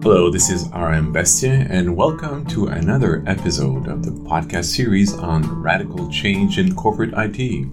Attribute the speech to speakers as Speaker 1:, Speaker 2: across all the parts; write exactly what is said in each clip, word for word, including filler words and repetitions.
Speaker 1: Hello, this is R M Bastien, and welcome to another episode of the podcast series on radical change in corporate I T.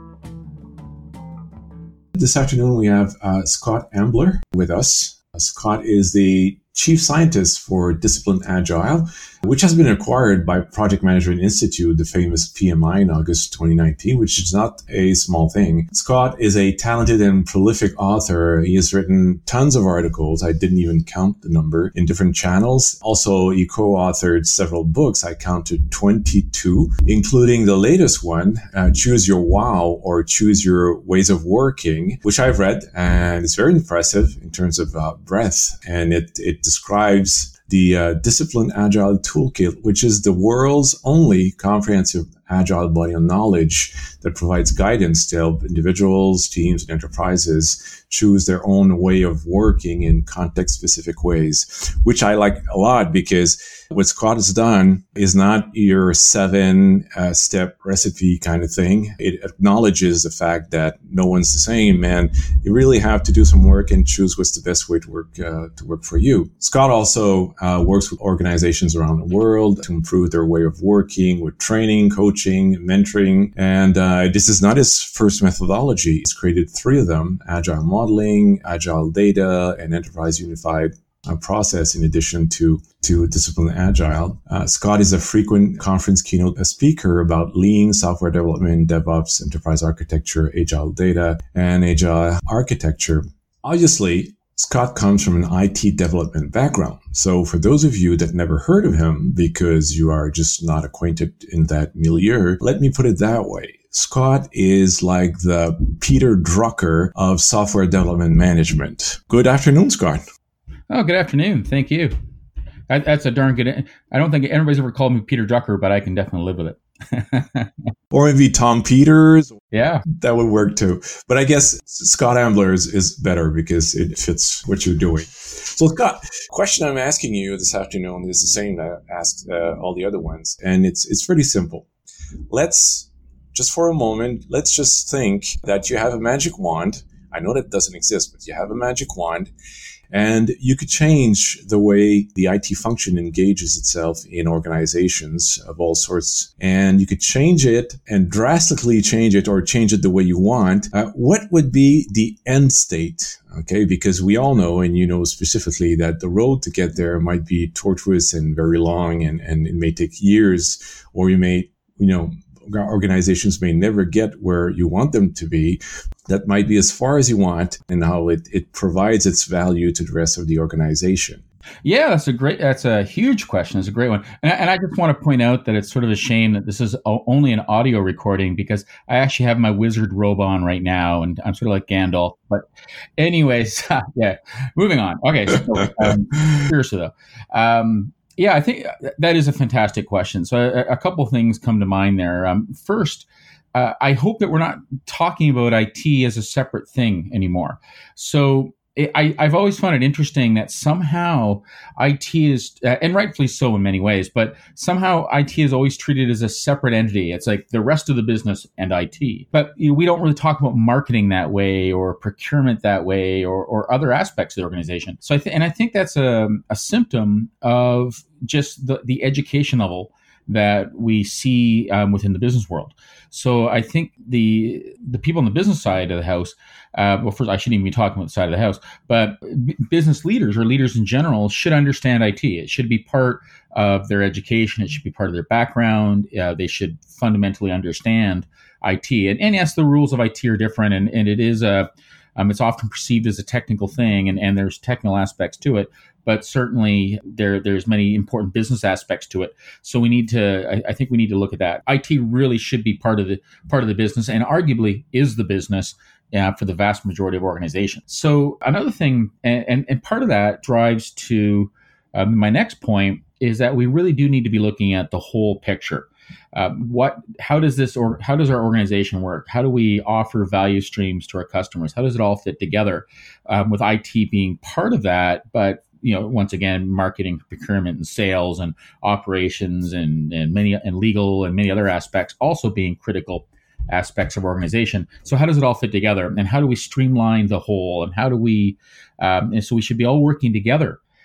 Speaker 1: This afternoon, we have uh, Scott Ambler with us. Uh, Scott is the Chief Scientist for Discipline Agile, which has been acquired by Project Management Institute, the famous P M I, in August twenty nineteen, which is not a small thing. Scott is a talented and prolific author. He has written tons of articles. I didn't even count the number in different channels. Also, he co-authored several books. I counted twenty-two, including the latest one, uh, Choose Your Wow, or Choose Your Ways of Working, which I've read, and it's very impressive in terms of uh, breadth. And it, it describes the uh, Discipline Agile Toolkit, which is the world's only comprehensive agile body of knowledge that provides guidance to help individuals, teams, and enterprises choose their own way of working in context-specific ways, which I like a lot because what Scott has done is not your seven-step uh, recipe kind of thing. It acknowledges the fact that no one's the same, and you really have to do some work and choose what's the best way to work uh, to work for you. Scott also uh, works with organizations around the world to improve their way of working with training, coaching, mentoring, and uh, this is not his first methodology. He's created three of them: Agile Modeling, Agile Data, and Enterprise Unified uh, Process, in addition to, to Discipline Agile. Uh, Scott is a frequent conference keynote speaker about lean, software development, DevOps, enterprise architecture, Agile Data, and Agile architecture. Obviously, Scott comes from an I T development background. So for those of you that never heard of him because you are just not acquainted in that milieu, let me put it that way. Scott is like the Peter Drucker of software development management. Good afternoon, Scott.
Speaker 2: Oh, good afternoon. Thank you. That, that's a darn good... I don't think anybody's ever called me Peter Drucker, but I can definitely live with it.
Speaker 1: Or maybe Tom Peters.
Speaker 2: Yeah.
Speaker 1: That would work too. But I guess Scott Ambler is, is better because it fits what you're doing. So Scott, the question I'm asking you this afternoon is the same that I asked uh, all the other ones. And it's it's pretty simple. Let's, just for a moment, let's just think that you have a magic wand. I know that doesn't exist, but you have a magic wand. And you could change the way the I T function engages itself in organizations of all sorts. And you could change it and drastically change it or change it the way you want. Uh, what would be the end state? Okay, because we all know, and you know specifically, that the road to get there might be tortuous and very long, and, and it may take years, or you may, you know, organizations may never get where you want them to be. That might be as far as you want, and how it, it provides its value to the rest of the organization.
Speaker 2: Yeah, that's a great, that's a huge question. It's a great one. And I, and I just want to point out that it's sort of a shame that this is only an audio recording, because I actually have my wizard robe on right now, and I'm sort of like Gandalf. But anyways, yeah, moving on. Okay, so um, seriously though. Um, Yeah, I think that is a fantastic question. So a, a couple of things come to mind there. Um, first, uh, I hope that we're not talking about I T as a separate thing anymore. So it, I, I've always found it interesting that somehow I T is, uh, and rightfully so in many ways, but somehow I T is always treated as a separate entity. It's like the rest of the business and I T. But you know, we don't really talk about marketing that way, or procurement that way, or, or other aspects of the organization. So I think, and I think that's a, a symptom of just the, the education level that we see um, within the business world. So I think the the people on the business side of the house, uh, well, first I shouldn't even be talking about the side of the house, but b- business leaders or leaders in general should understand I T. It should be part of their education. It should be part of their background. Uh, they should fundamentally understand I T. And, and yes, the rules of I T are different, and, and it is a Um, it's often perceived as a technical thing, and, and there's technical aspects to it, but certainly there there's many important business aspects to it. So we need to, I, I think we need to look at that. I T really should be part of the part of the business, and arguably is the business uh, for the vast majority of organizations. So another thing, and, and, and part of that drives to um, my next point, is that we really do need to be looking at the whole picture. Uh, what? How does this, or how does our organization work? How do we offer value streams to our customers? How does it all fit together? Um, with I T being part of that, but you know, once again, marketing, procurement, and sales, and operations, and and many and legal, and many other aspects also being critical aspects of organization. So how does it all fit together? And how do we streamline the whole? And how do we, um, and so we should be all working together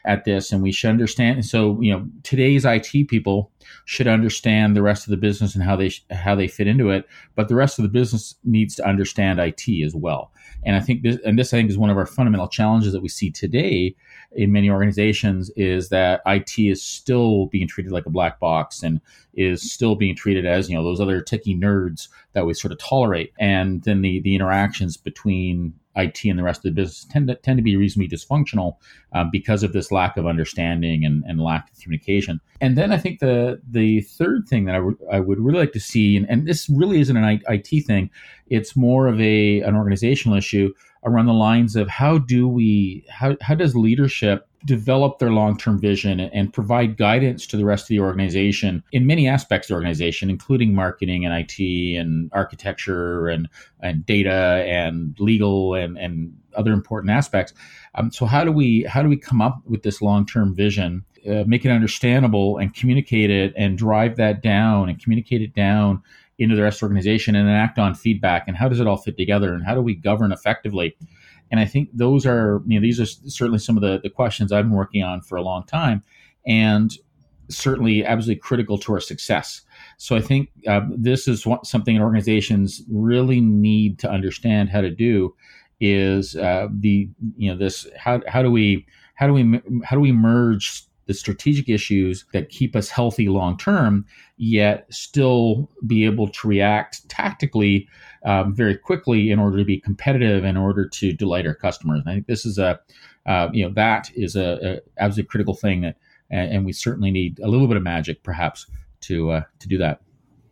Speaker 2: at this, and we should understand. And so, you know, today's I T people should understand the rest of the business and how they how they fit into it. But the rest of the business needs to understand I T as well. And I think this, and this I think is one of our fundamental challenges that we see today in many organizations, is that I T is still being treated like a black box and is still being treated as, you know, those other techie nerds that we sort of tolerate. And then the the interactions between I T and the rest of the business tend to tend to be reasonably dysfunctional um, because of this lack of understanding and, and lack of communication. And then I think the the third thing that I would I would really like to see, and, and this really isn't an I T thing, it's more of a an organizational issue around the lines of how do we how how does leadership develop their long-term vision and provide guidance to the rest of the organization in many aspects of the organization, including marketing and I T and architecture and, and data and legal and, and other important aspects. Um, so how do we how do we come up with this long-term vision, uh, make it understandable and communicate it and drive that down and communicate it down into the rest of the organization and then act on feedback, and how does it all fit together, and how do we govern effectively? And I think those are, you know, these are certainly some of the, the questions I've been working on for a long time, and certainly absolutely critical to our success. So I think uh, this is what, something organizations really need to understand how to do, is uh, the, you know, this, how, how do we, how do we, how do we merge the strategic issues that keep us healthy long term, yet still be able to react tactically um, very quickly in order to be competitive, in order to delight our customers. And I think this is a, uh, you know, that is a, a absolutely critical thing that, and, and we certainly need a little bit of magic, perhaps, to uh, to do that.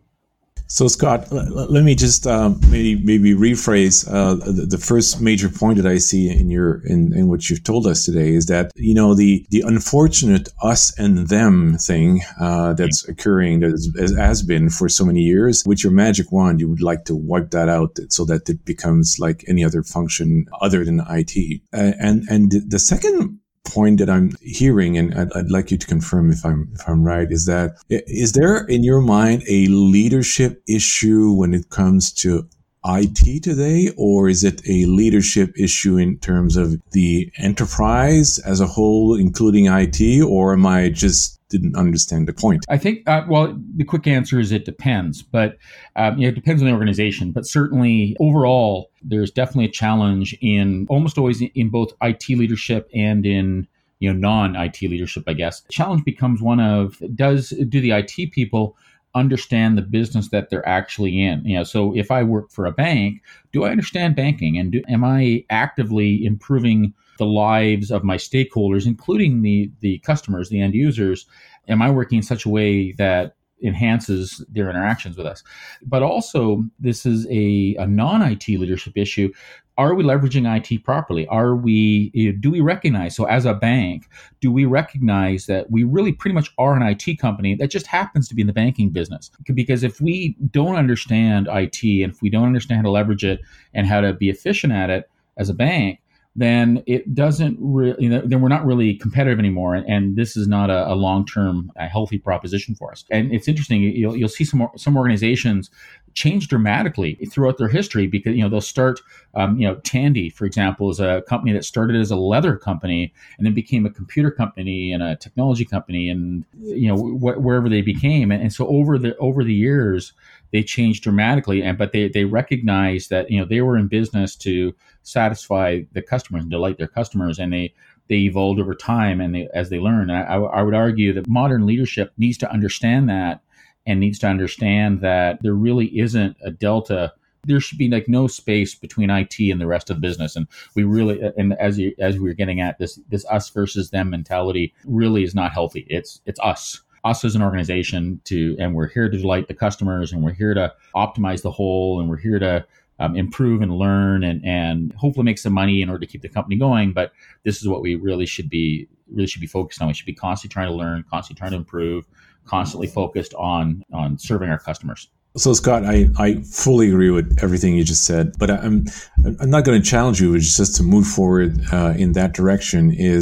Speaker 1: So, Scott, l- let me just um, maybe maybe rephrase uh, the, the first major point that I see in your in, in what you've told us today, is that, you know, the the unfortunate us and them thing uh, that's occurring, that has been for so many years. With your magic wand, you would like to wipe that out so that it becomes like any other function other than I T. Uh, and and the second point that I'm hearing, and I'd, I'd like you to confirm if I'm if I'm right, is that, is there in your mind a leadership issue when it comes to I T today, or is it a leadership issue in terms of the enterprise as a whole, including I T, or am I just didn't understand the point?
Speaker 2: I think, uh, well, the quick answer is it depends, but um, you know, it depends on the organization. But certainly overall, there's definitely a challenge in almost always in both I T leadership and in, you know, non-I T leadership, I guess. The challenge becomes one of, does do the I T people understand the business that they're actually in? You know, so if I work for a bank, do I understand banking, and do, am I actively improving the lives of my stakeholders, including the the customers, the end users? Am I working in such a way that enhances their interactions with us? But also, this is a, a non-I T leadership issue. Are we leveraging I T properly? Are we, do we recognize, so as a bank, do we recognize that we really pretty much are an I T company that just happens to be in the banking business? Because if we don't understand I T, and if we don't understand how to leverage it and how to be efficient at it as a bank, then it doesn't really, you know, then we're not really competitive anymore. And, and this is not a, a long-term, a healthy proposition for us. And it's interesting, you'll, you'll see some some organizations change dramatically throughout their history, because, you know, they'll start, um, you know, Tandy, for example, is a company that started as a leather company and then became a computer company and a technology company, and, you know, wh- wherever they became. And, and so over the over the years, they changed dramatically, and but they they recognized that, you know, they were in business to satisfy the customers and delight their customers, and they they evolved over time, and they, as they learned. And I, I would argue that modern leadership needs to understand that, and needs to understand that there really isn't a delta. There should be like no space between I T and the rest of the business. And we really, and as you, as we were getting at, this this us versus them mentality really is not healthy. It's it's us. Us as an organization, to, and we're here to delight the customers, and we're here to optimize the whole, and we're here to um, improve and learn, and, and hopefully make some money in order to keep the company going. But this is what we really should be really should be focused on. We should be constantly trying to learn, constantly trying to improve, constantly focused on on serving our customers.
Speaker 1: So, Scott, I, I fully agree with everything you just said, but I'm I'm not going to challenge you. It's just to move forward uh, in that direction. Is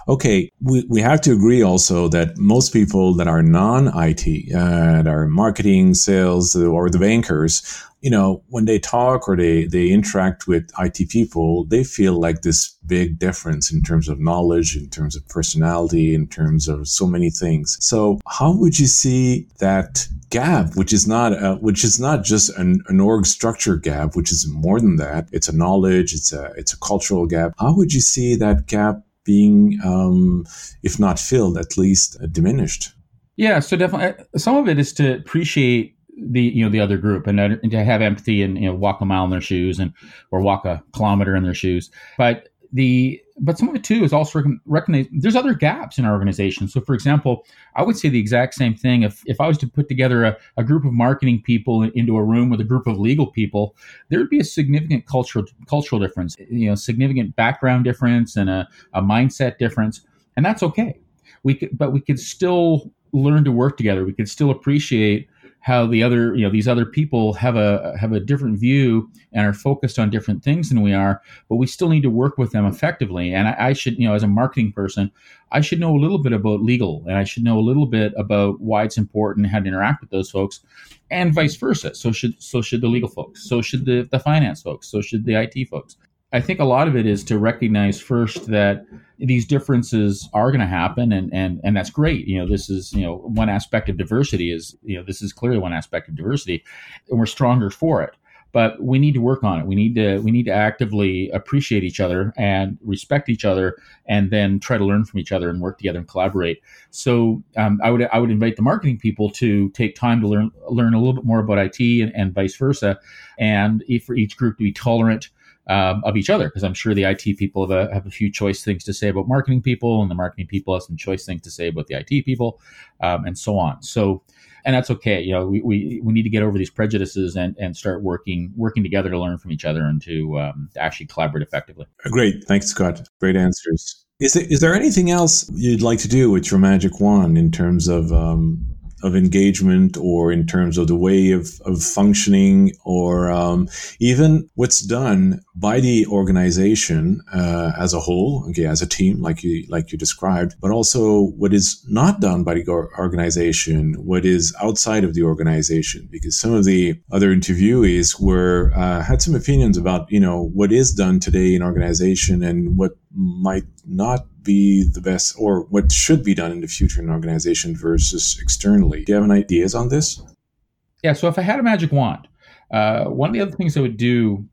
Speaker 1: Okay, we, we have to agree also that most people that are non-I T, uh, that are marketing, sales, or the bankers, you know, when they talk or they, they interact with I T people, they feel like this big difference in terms of knowledge, in terms of personality, in terms of so many things. So how would you see that gap, which is not uh, which is not just an, an org structure gap, which is more than that? It's a knowledge, it's a it's a cultural gap. How would you see that gap being, um, if not filled, at least uh, diminished?
Speaker 2: Yeah, so definitely, some of it is to appreciate the you know the other group and, and to have empathy and you know walk a mile in their shoes and or walk a kilometer in their shoes. But the but some of it too is also recognize there's other gaps in our organization. So, for example, I would say the exact same thing. If if I was to put together a, a group of marketing people into a room with a group of legal people, there would be a significant cultural cultural difference, you know, significant background difference and a, a mindset difference, and that's okay. We could, but we could still learn to work together. We could still appreciate how the other, you know, these other people have a have a different view and are focused on different things than we are, but we still need to work with them effectively. And I, I should, you know, as a marketing person, I should know a little bit about legal, and I should know a little bit about why it's important, how to interact with those folks, and vice versa. So should so should the legal folks, so should the, the finance folks, so should the I T folks. I think a lot of it is to recognize first that these differences are going to happen, and, and and that's great. You know, this is, you know, one aspect of diversity is, you know, this is clearly one aspect of diversity, and we're stronger for it. But we need to work on it. We need to we need to actively appreciate each other and respect each other, and then try to learn from each other and work together and collaborate. So um, I would I would invite the marketing people to take time to learn learn a little bit more about I T and, and vice versa, and for each group to be tolerant Um, of each other, because I'm sure the I T people have a, have a few choice things to say about marketing people, and the marketing people have some choice things to say about the I T people, um, and so on. So, and that's okay. You know, we, we, we need to get over these prejudices and, and start working working together to learn from each other and to, um, to actually collaborate effectively.
Speaker 1: Great, thanks, Scott. Great answers. Is there, is there anything else you'd like to do with your magic wand in terms of um, of engagement, or in terms of the way of, of functioning, or um, even what's done by the organization uh, as a whole, okay, as a team, like you like you described, but also what is not done by the organization, what is outside of the organization? Because some of the other interviewees were uh, had some opinions about, you know, what is done today in organization and what might not be the best, or what should be done in the future in an organization versus externally. Do you have any ideas on this?
Speaker 2: Yeah, so if I had a magic wand, uh, one of the other things I would do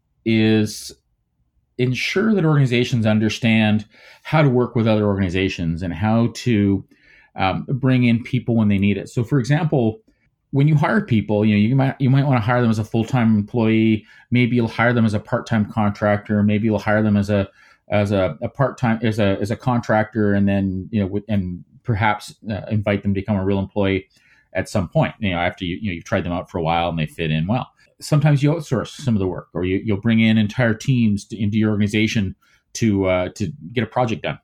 Speaker 2: is ensure that organizations understand how to work with other organizations and how to um, bring in people when they need it. So, for example, when you hire people, you know, you might you might want to hire them as a full-time employee. Maybe you'll hire them as a part-time contractor. Maybe you'll hire them as a as a, a part-time, as a as a contractor, and then, you know, and perhaps uh, invite them to become a real employee at some point, you know, after you, you know, you've tried them out for a while and they fit in well. Sometimes you outsource some of the work, or you, you'll bring in entire teams to, into your organization to uh, to get a project done.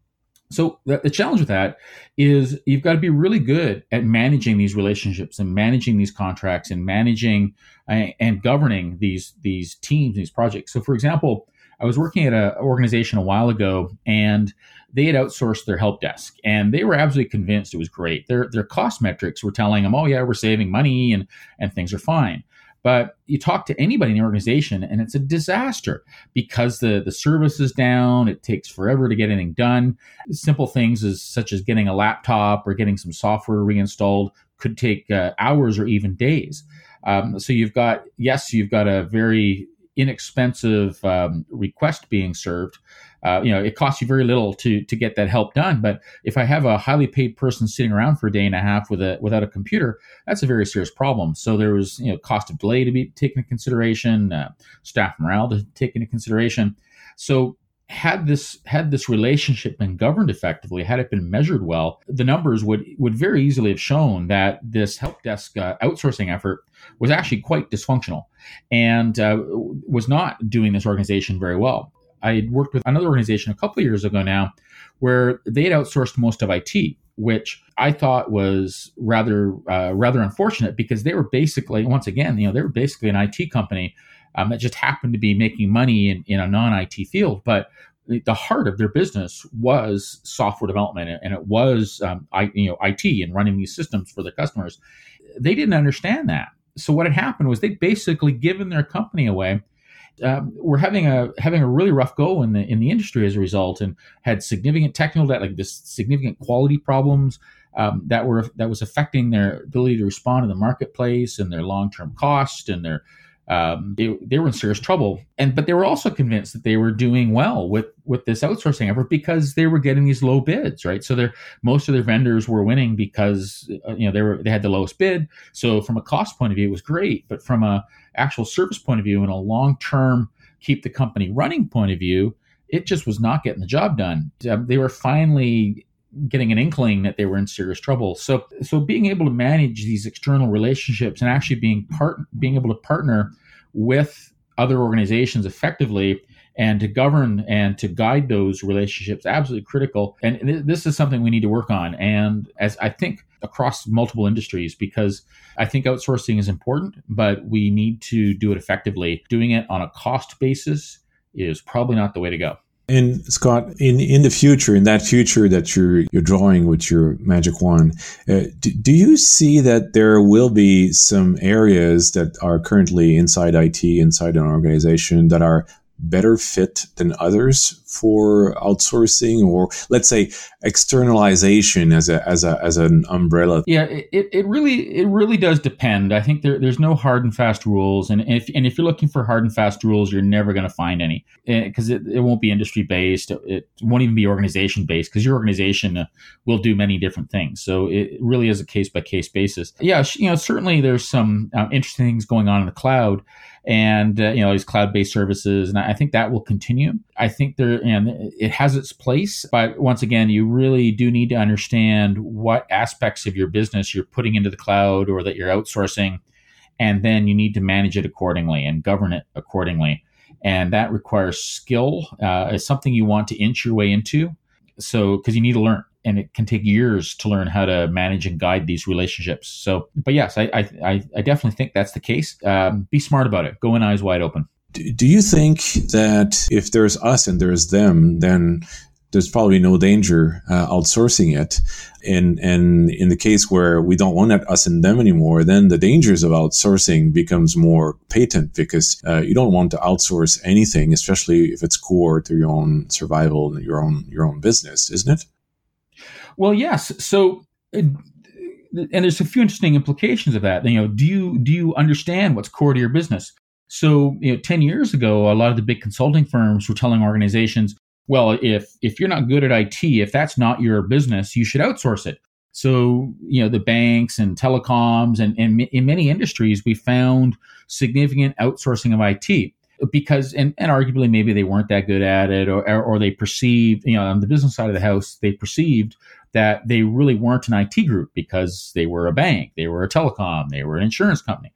Speaker 2: So the, the challenge with that is you've got to be really good at managing these relationships and managing these contracts and managing uh, and governing these these teams, these projects. So, for example, I was working at an organization a while ago, and they had outsourced their help desk, and they were absolutely convinced it was great. Their their cost metrics were telling them, oh yeah, we're saving money and, and things are fine. But you talk to anybody in the organization, and it's a disaster because the, the service is down. It takes forever to get anything done. Simple things as such as getting a laptop or getting some software reinstalled could take uh, hours or even days. Um, so you've got, yes, you've got a very inexpensive um, request being served. Uh, you know, it costs you very little to to get that help done. But if I have a highly paid person sitting around for a day and a half with a without a computer, that's a very serious problem. So there was, you know, cost of delay to be taken into consideration, uh, staff morale to take into consideration. So had this had this relationship been governed effectively, had it been measured well, the numbers would would very easily have shown that this help desk uh, outsourcing effort was actually quite dysfunctional and uh, was not doing this organization very well. I had worked with another organization a couple of years ago now where they had outsourced most of I T, which I thought was rather uh, rather unfortunate because they were basically, once again, you know, they were basically an I T company um, that just happened to be making money in, in a non-I T field. But the heart of their business was software development, and it was um, I, you know, I T and running these systems for their customers. They didn't understand that. So what had happened was they basically given their company away. Um, we're having a having a really rough go in the in the industry as a result, and had significant technical debt, like this significant quality problems um, that were that was affecting their ability to respond to the marketplace and their long term cost, and their um, they they were in serious trouble. And but they were also convinced that they were doing well with with this outsourcing effort because they were getting these low bids, right? So their most of their vendors were winning because uh, you know they were they had the lowest bid. So from a cost point of view, it was great, but from a actual service point of view and a long-term keep the company running point of view, it just was not getting the job done. Um, they were finally getting an inkling that they were in serious trouble. So, so being able to manage these external relationships and actually being part, being able to partner with other organizations effectively and to govern and to guide those relationships, absolutely critical. And th- this is something we need to work on. And as I think across multiple industries, because I think outsourcing is important, but we need to do it effectively. Doing it on a cost basis is probably not the way to go.
Speaker 1: And Scott, in, in the future, in that future that you're you're drawing with your magic wand, uh, do, do you see that there will be some areas that are currently inside I T, inside an organization, that are better fit than others for outsourcing, or let's say externalization as a as a as an umbrella?
Speaker 2: Yeah, it, it really it really does depend. I think there, there's no hard and fast rules, and if and if you're looking for hard and fast rules, you're never going to find any, because it, it won't be industry based. It won't even be organization based, because your organization will do many different things. So it really is a case by case basis. Yeah, you know, certainly there's some um, interesting things going on in the cloud, and uh, you know, these cloud-based services, and I think that will continue. I think there, and it has its place, but once again, you really do need to understand what aspects of your business you're putting into the cloud or that you're outsourcing, and then you need to manage it accordingly and govern it accordingly. And that requires skill. Uh, it's something you want to inch your way into, so because you need to learn. And it can take years to learn how to manage and guide these relationships. So, but yes, I I, I definitely think that's the case. Um, be smart about it. Go in eyes wide open.
Speaker 1: Do you think that if there's us and there's them, then there's probably no danger uh, outsourcing it? And and in the case where we don't want that us and them anymore, then the dangers of outsourcing becomes more patent, because uh, you don't want to outsource anything, especially if it's core to your own survival and your own your own business, isn't it?
Speaker 2: Well, yes. So, and there's a few interesting implications of that. You know, do you do you understand what's core to your business? So, you know, ten years ago, a lot of the big consulting firms were telling organizations, well, if if you're not good at I T, if that's not your business, you should outsource it. So, you know, the banks and telecoms and, and in many industries, we found significant outsourcing of I T. Because, and, and arguably maybe they weren't that good at it, or, or or they perceived, you know, on the business side of the house, they perceived that they really weren't an I T group because they were a bank, they were a telecom, they were an insurance company.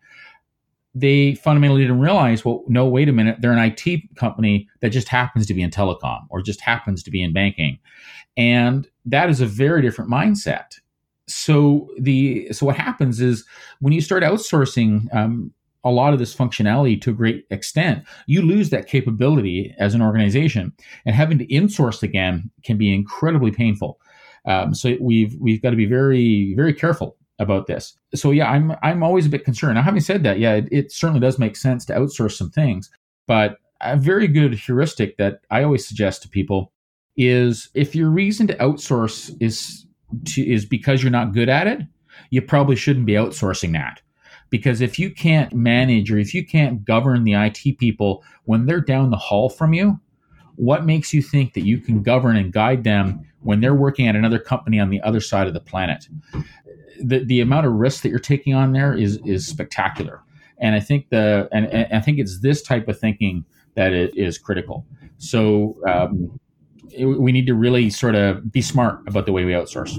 Speaker 2: They fundamentally didn't realize, well, no, wait a minute, they're an I T company that just happens to be in telecom or just happens to be in banking. And that is a very different mindset. So the so what happens is when you start outsourcing um, a lot of this functionality to a great extent, you lose that capability as an organization, and having to insource again can be incredibly painful. Um, so we've we've got to be very very careful about this. So yeah, I'm I'm always a bit concerned. Now, having said that, yeah, it, it certainly does make sense to outsource some things, but a very good heuristic that I always suggest to people is if your reason to outsource is to, is because you're not good at it, you probably shouldn't be outsourcing that. Because if you can't manage or if you can't govern the I T people when they're down the hall from you, what makes you think that you can govern and guide them when they're working at another company on the other side of the planet? The the amount of risk that you're taking on there is is spectacular. And I think the and, and I think it's this type of thinking that it is critical. So um, it, we need to really sort of be smart about the way we outsource.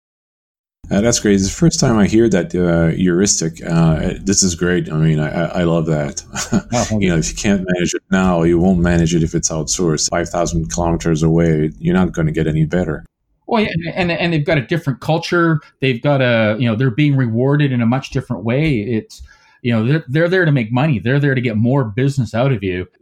Speaker 1: Uh, that's great. It's the first time I hear that uh, heuristic. Uh, this is great. I mean, I, I love that. Oh, you know, if you can't manage it now, you won't manage it if it's outsourced. five thousand kilometers away, you're not going to get any better.
Speaker 2: Well, yeah, and and they've got a different culture. They've got a, you know, they're being rewarded in a much different way. It's, you know, they're, they're there to make money. They're there to get more business out of you.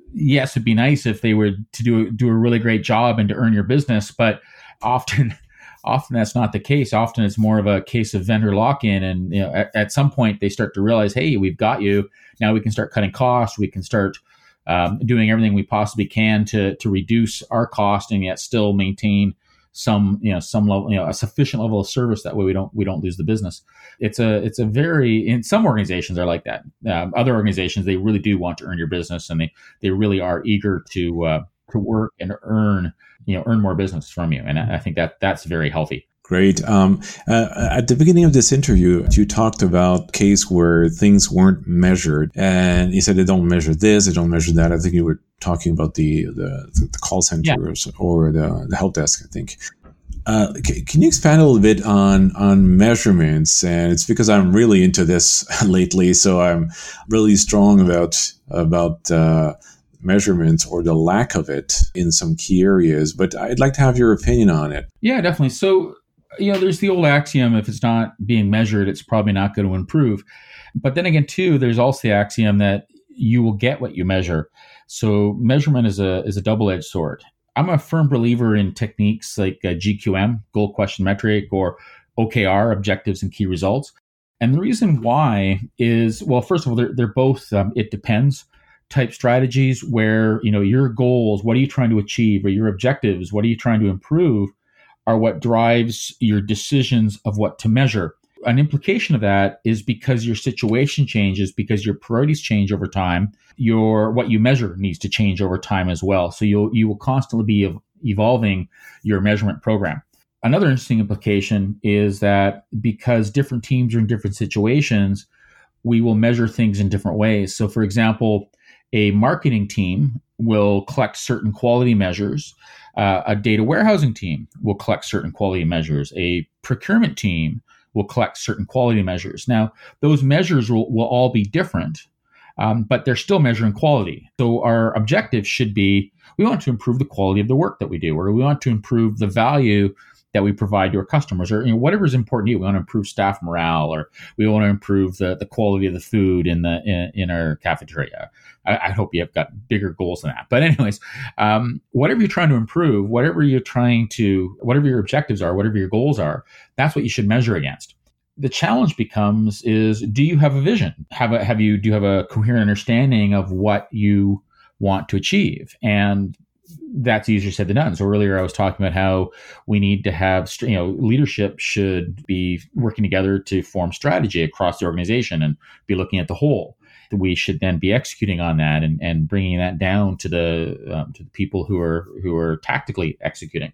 Speaker 2: yes, it'd be nice if they were to do do a really great job and to earn your business, but often often that's not the case. Often it's more of a case of vendor lock-in, and you know, at, at some point they start to realize, hey, we've got you. Now we can start cutting costs. We can start um, doing everything we possibly can to to reduce our cost and yet still maintain some you know some level you know a sufficient level of service. That way we don't we don't lose the business. It's a it's a very in some organizations are like that. Um, other organizations, they really do want to earn your business, and they they really are eager to uh, to work and earn you know earn more business from you. And I, I think that that's very healthy.
Speaker 1: Great. Um, uh, at the beginning of this interview, you talked about a case where things weren't measured, and you said they don't measure this, they don't measure that. I think you were talking about the the, the call center
Speaker 2: Yeah.
Speaker 1: or, or the, the help desk, I think. Uh, c- can you expand a little bit on on measurements? And it's because I'm really into this lately, so I'm really strong about about uh, measurements or the lack of it in some key areas. But I'd like to have your opinion on it.
Speaker 2: Yeah, definitely. So, you know, there's the old axiom, if it's not being measured, it's probably not going to improve. But then again, too, there's also the axiom that you will get what you measure. So measurement is a is a double-edged sword. I'm a firm believer in techniques like uh, G Q M, goal question metric, or O K R, objectives and key results. And the reason why is, well, first of all, they're, they're both um, it depends type strategies where, you know, your goals, what are you trying to achieve, or your objectives, what are you trying to improve, are what drives your decisions of what to measure. An implication of that is because your situation changes, because your priorities change over time, your what you measure needs to change over time as well. So you'll you will constantly be ev- evolving your measurement program. Another interesting implication is that because different teams are in different situations, we will measure things in different ways. So for example, a marketing team will collect certain quality measures. Uh, a data warehousing team will collect certain quality measures. A procurement team will collect certain quality measures. Now, those measures will, will all be different, um, but they're still measuring quality. So our objective should be, we want to improve the quality of the work that we do, or we want to improve the value that we provide to our customers, or you know, whatever is important to you. We want to improve staff morale, or we want to improve the, the quality of the food in the in, in our cafeteria. I, I hope you have got bigger goals than that. But anyways, um, whatever you're trying to improve, whatever you're trying to, whatever your objectives are, whatever your goals are, that's what you should measure against. The challenge becomes is, do you have a vision? Have a have you do you have a coherent understanding of what you want to achieve? And that's easier said than done. So earlier I was talking about how we need to have, you know, leadership should be working together to form strategy across the organization and be looking at the whole. We should then be executing on that and, and bringing that down to the um, to the people who are who are tactically executing.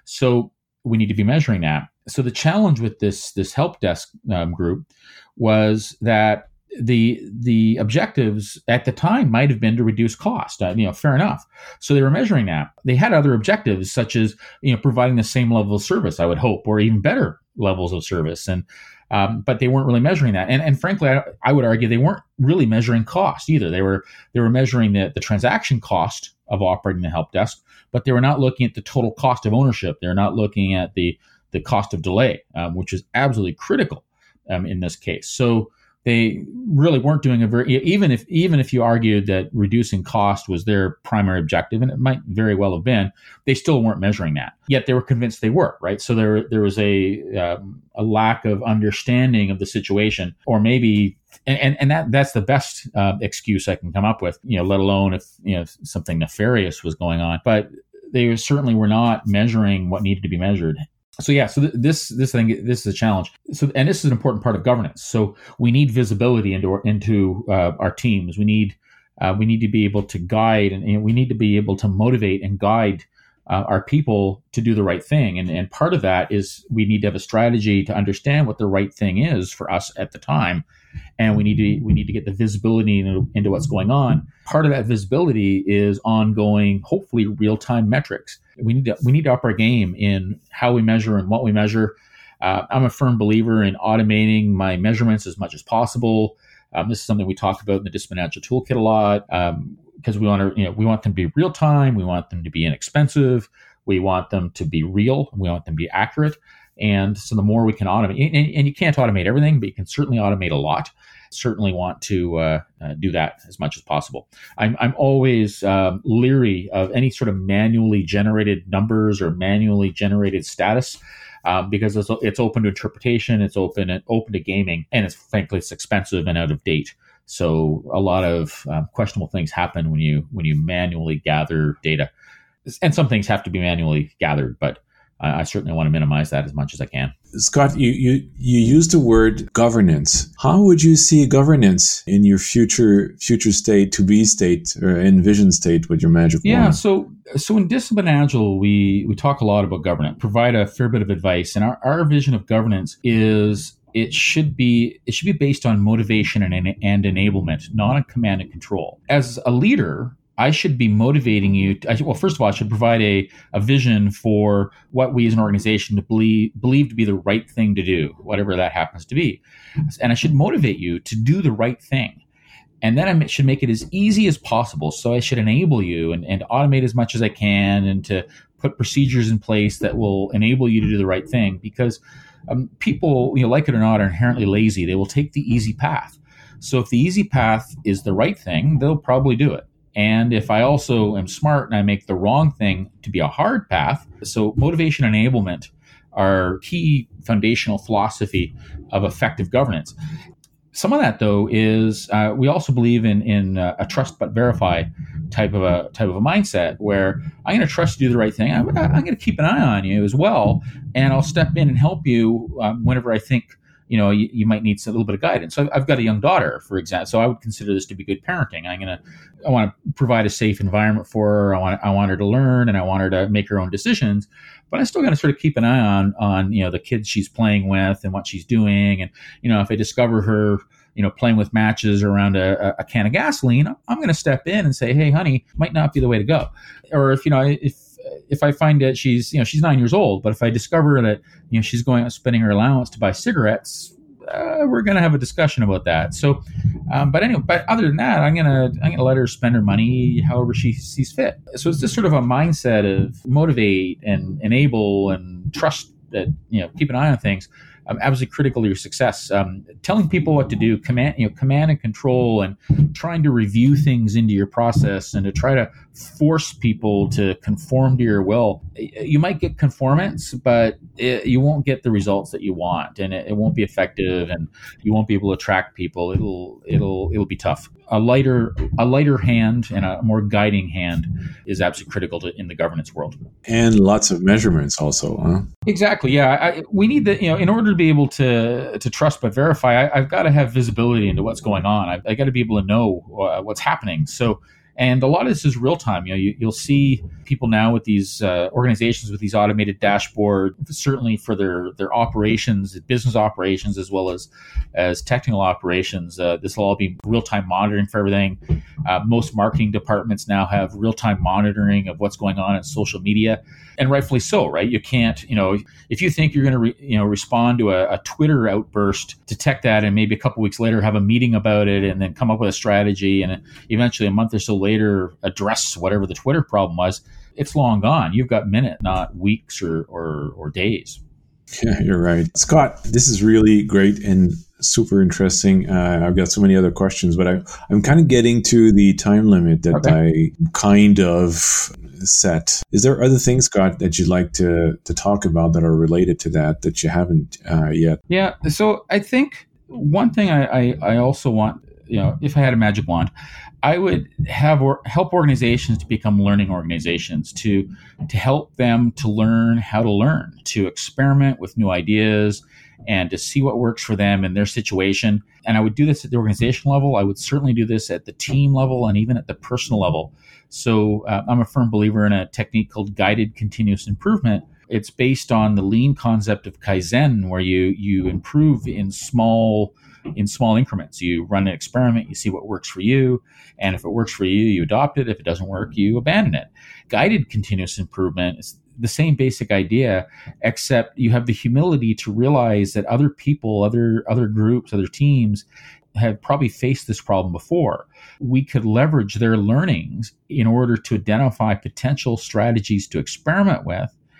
Speaker 2: So we need to be measuring that. So the challenge with this this help desk um, group was that the the objectives at the time might have been to reduce cost. Uh, you know, fair enough. So they were measuring that. They had other objectives, such as you know providing the same level of service, I would hope, or even better levels of service. And um, but they weren't really measuring that. And and frankly, I, I would argue they weren't really measuring cost either. They were they were measuring the the transaction cost of operating the help desk, but they were not looking at the total cost of ownership. They're not looking at the the cost of delay, um, which is absolutely critical um, in this case. So they really weren't doing a very, even if even if you argued that reducing cost was their primary objective, and it might very well have been, they still weren't measuring that. Yet they were convinced they were, right? So there there was a um, a lack of understanding of the situation, or maybe, and and, and that that's the best uh, excuse I can come up with, you know, let alone if you know something nefarious was going on. But they certainly were not measuring what needed to be measured. So yeah, so th- this this thing this is a challenge. So and this is an important part of governance. So we need visibility into our, into uh, our teams. We need uh, we need to be able to guide, and, and we need to be able to motivate and guide uh, our people to do the right thing. And and part of that is we need to have a strategy to understand what the right thing is for us at the time, and we need to we need to get the visibility into, into what's going on. Part of that visibility is ongoing, hopefully real time metrics. We need to we need to up our game in how we measure and what we measure. Uh, I'm a firm believer in automating my measurements as much as possible. Um, this is something we talked about in the Discipline Agile Toolkit a lot, because um, we want to you know we want them to be real time. We want them to be inexpensive. We want them to be real. We want them to be accurate. And so the more we can automate, and, and you can't automate everything, but you can certainly automate a lot. certainly want to uh, uh, do that as much as possible. I'm, I'm always um, leery of any sort of manually generated numbers or manually generated status. Um, because it's, it's open to interpretation, it's open and open to gaming, and it's frankly it's expensive and out of date. So a lot of um, questionable things happen when you when you manually gather data, and some things have to be manually gathered. But I, I certainly want to minimize that as much as I can.
Speaker 1: Scott, you, you you used the word governance. How would you see governance in your future future state, to be state, or envision state with your magic
Speaker 2: yeah,
Speaker 1: wand?
Speaker 2: so so in Discipline Agile, we we talk a lot about governance, provide a fair bit of advice, and our, our vision of governance is it should be it should be based on motivation and and enablement, not on command and control. As a leader, I should be motivating you. To, I should, well, first of all, I should provide a, a vision for what we as an organization to believe, believe to be the right thing to do, whatever that happens to be. And I should motivate you to do the right thing. And then I should make it as easy as possible. So I should enable you and, and automate as much as I can and to put procedures in place that will enable you to do the right thing. Because um, people, you know, like it or not, are inherently lazy. They will take the easy path. So if the easy path is the right thing, they'll probably do it. And if I also am smart and I make the wrong thing to be a hard path, so motivation and enablement are key foundational philosophy of effective governance. Some of that, though, is uh, we also believe in in uh, a trust but verify type of a type of a mindset where I'm going to trust you to do the right thing. I'm, I'm going to keep an eye on you as well, and I'll step in and help you um, whenever I think you know, you, you might need a little bit of guidance. So I've, I've got a young daughter, for example, so I would consider this to be good parenting. I'm going to, I want to provide a safe environment for her. I want, I want her to learn and I want her to make her own decisions, but I still got to sort of keep an eye on, on, you know, the kids she's playing with and what she's doing. And, you know, if I discover her, you know, playing with matches around a, a can of gasoline, I'm going to step in and say, hey, honey, might not be the way to go. Or if, you know, if, if I find that she's, you know, she's nine years old, but if I discover that, you know, she's going out spending her allowance to buy cigarettes, uh, we're going to have a discussion about that. So, um, but anyway, but other than that, I'm going to, I'm going to let her spend her money however she sees fit. So it's just sort of a mindset of motivate and enable and trust that, you know, keep an eye on things. Um, absolutely critical to your success. Um, telling people what to do, command, you know, command and control, and trying to review things into your process and to try to force people to conform to your will. You might get conformance, but it, you won't get the results that you want, and it, it won't be effective, and you won't be able to attract people. It'll, it'll, it'll be tough. A lighter, a lighter hand and a more guiding hand is absolutely critical to, in the governance world.
Speaker 1: And lots of measurements also, huh?
Speaker 2: Exactly. Yeah, I, we need that. You know, in order to be able to to trust but verify, I, I've got to have visibility into what's going on. I've, I've got to be able to know uh, what's happening. So. And a lot of this is real time. You know, you, you'll see people now with these uh, organizations with these automated dashboard, certainly for their their operations, business operations, as well as as technical operations. Uh, this will all be real time monitoring for everything. Uh, most marketing departments now have real time monitoring of what's going on in social media, and rightfully so, right? You can't, you know, if you think you're going to, re, you know, respond to a, a Twitter outburst, detect that, and maybe a couple weeks later have a meeting about it, and then come up with a strategy, and eventually a month or so later later address whatever the Twitter problem was, it's long gone. You've got minutes, not weeks or, or, or days.
Speaker 1: Yeah, you're right. Scott, this is really great and super interesting. Uh, I've got so many other questions, but I, I'm kind of getting to the time limit that okay. I kind of set. Is there other things, Scott, that you'd like to, to talk about that are related to that, that you haven't uh, yet?
Speaker 2: Yeah. So I think one thing I, I, I also want, you know, if I had a magic wand, I would have or help organizations to become learning organizations, to to help them to learn how to learn, to experiment with new ideas, and to see what works for them in their situation. And I would do this at the organizational level. I would certainly do this at the team level and even at the personal level. So uh, I'm a firm believer in a technique called guided continuous improvement. It's based on the lean concept of Kaizen, where you you improve in small in small increments. You run an experiment, you see what works for you, and if it works for you, you adopt it. If it doesn't work, you abandon it. Guided continuous improvement is the same basic idea, except you have the humility to realize that other people, other other groups, other teams have probably faced this problem before. We could leverage their learnings in order to identify potential strategies to experiment with,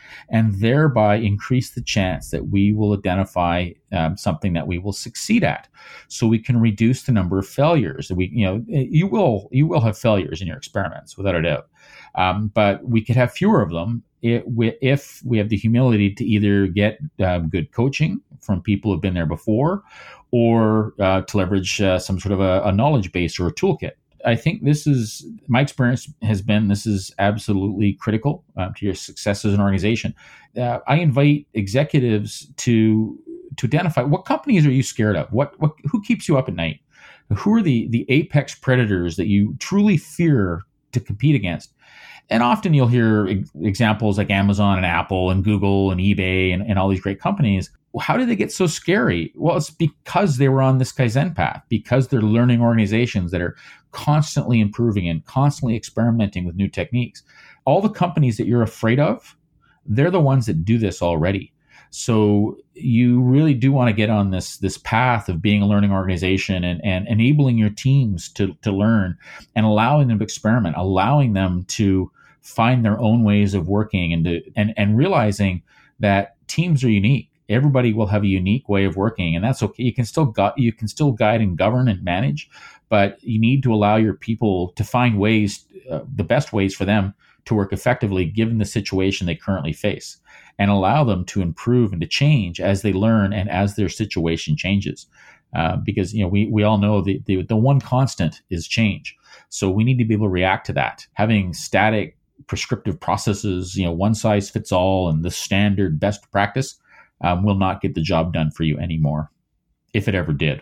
Speaker 2: and thereby increase the chance that we will identify um, something that we will succeed at. So we can reduce the number of failures. We, you know, you will you will have failures in your experiments without a doubt, um, but we could have fewer of them it, we, if we have the humility to either get uh, good coaching from people who've been there before, or uh, to leverage uh, some sort of a, a knowledge base or a toolkit. I think this is my experience has been this is absolutely critical uh, to your success as an organization. Uh, I invite executives to to identify what companies are you scared of? What what who keeps you up at night? Who are the the apex predators that you truly fear to compete against? And often you'll hear ex- examples like Amazon and Apple and Google and eBay and, and all these great companies. How did they get so scary? Well, it's because they were on this Kaizen path, because they're learning organizations that are constantly improving and constantly experimenting with new techniques. All the companies that you're afraid of, they're the ones that do this already. So you really do want to get on this this path of being a learning organization and, and enabling your teams to, to learn and allowing them to experiment, allowing them to find their own ways of working and to, and, and realizing that teams are unique. Everybody will have a unique way of working, and that's okay. You can still gu- you can still guide and govern and manage, but you need to allow your people to find ways, uh, the best ways for them to work effectively given the situation they currently face, and allow them to improve and to change as they learn and as their situation changes. Uh, because you know we we all know the, the the one constant is change, so we need to be able to react to that. Having static prescriptive processes, you know, one size fits all, and the standard best practice um, will not get the job done for you anymore, if it ever did.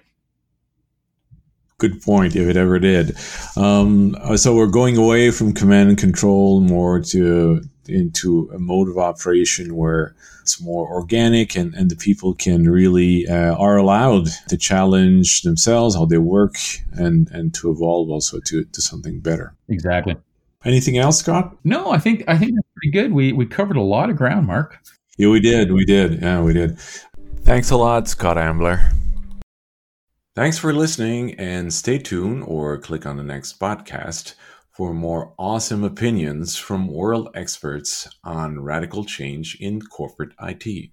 Speaker 1: Good point, if it ever did. Um, so we're going away from command and control more to into a mode of operation where it's more organic, and, and the people can really uh, are allowed to challenge themselves, how they work, and, and to evolve also to, to something better.
Speaker 2: Exactly.
Speaker 1: Anything else, Scott?
Speaker 2: No, I think I think that's pretty good. We we covered a lot of ground, Mark.
Speaker 1: Yeah, we did. We did. Yeah, we did. Thanks a lot, Scott Ambler. Thanks for listening, and stay tuned or click on the next podcast for more awesome opinions from world experts on radical change in corporate I T.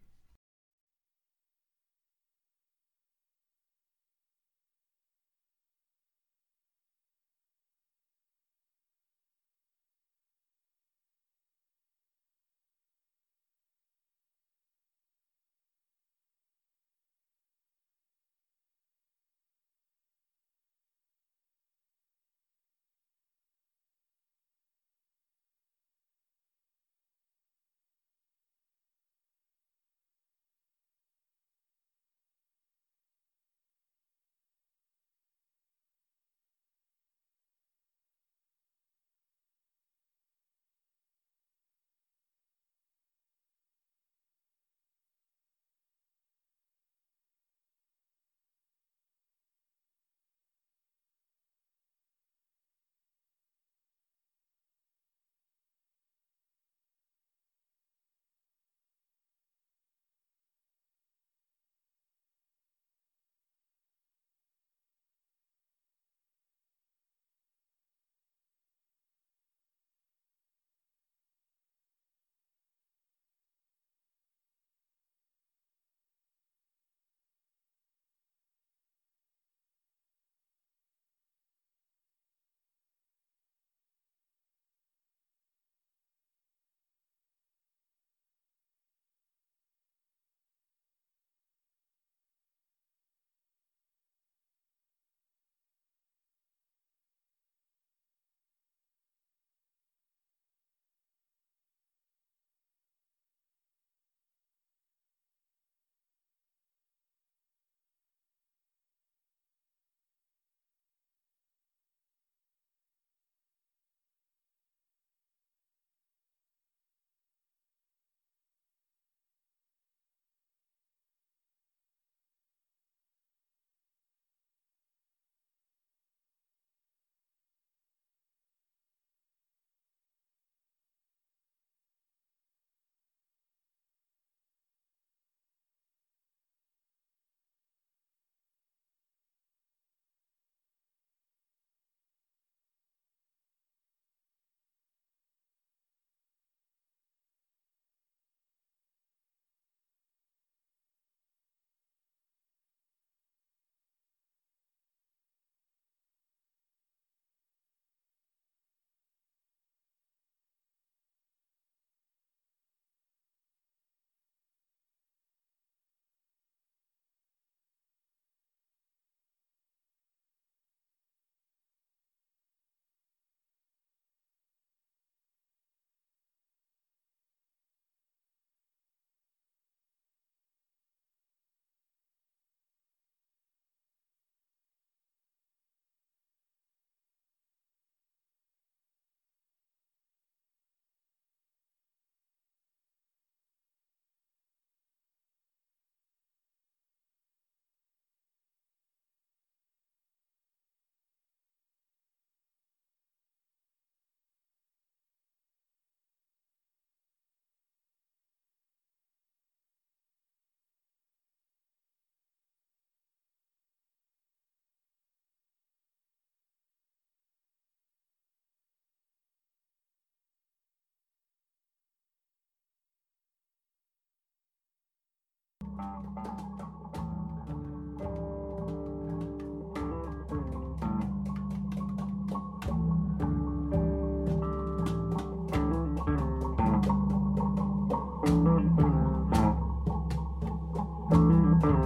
Speaker 3: Thank you.